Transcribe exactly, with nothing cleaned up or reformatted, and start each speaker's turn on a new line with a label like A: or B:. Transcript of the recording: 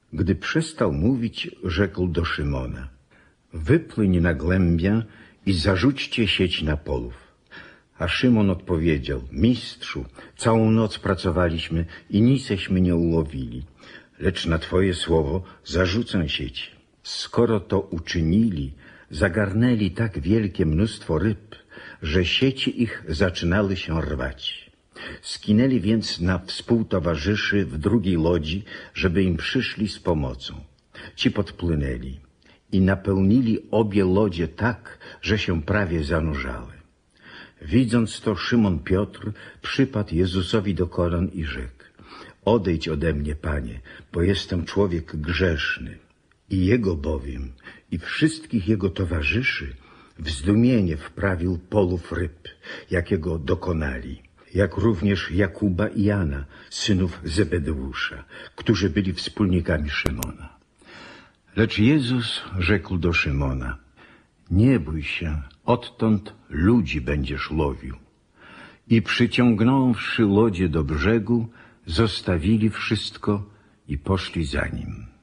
A: Gdy przestał mówić, rzekł do Szymona: wypłyń na głębię i zarzućcie sieć na polów. A Szymon odpowiedział: mistrzu, całą noc pracowaliśmy i niceśmy nie ułowili, lecz na twoje słowo zarzucę sieć. Skoro to uczynili, zagarnęli tak wielkie mnóstwo ryb, że sieci ich zaczynały się rwać. Skinęli więc na współtowarzyszy w drugiej łodzi, żeby im przyszli z pomocą. Ci podpłynęli i napełnili obie łodzie tak, że się prawie zanurzały. Widząc to, Szymon Piotr przypadł Jezusowi do kolan i rzekł: odejdź ode mnie, Panie, bo jestem człowiek grzeszny. I jego bowiem i wszystkich jego towarzyszy w zdumienie wprawił polów ryb, jakiego dokonali, jak również Jakuba i Jana, synów Zebedeusza, którzy byli wspólnikami Szymona. Lecz Jezus rzekł do Szymona: nie bój się, odtąd ludzi będziesz łowił. I przyciągnąwszy łodzie do brzegu, zostawili wszystko i poszli za nim.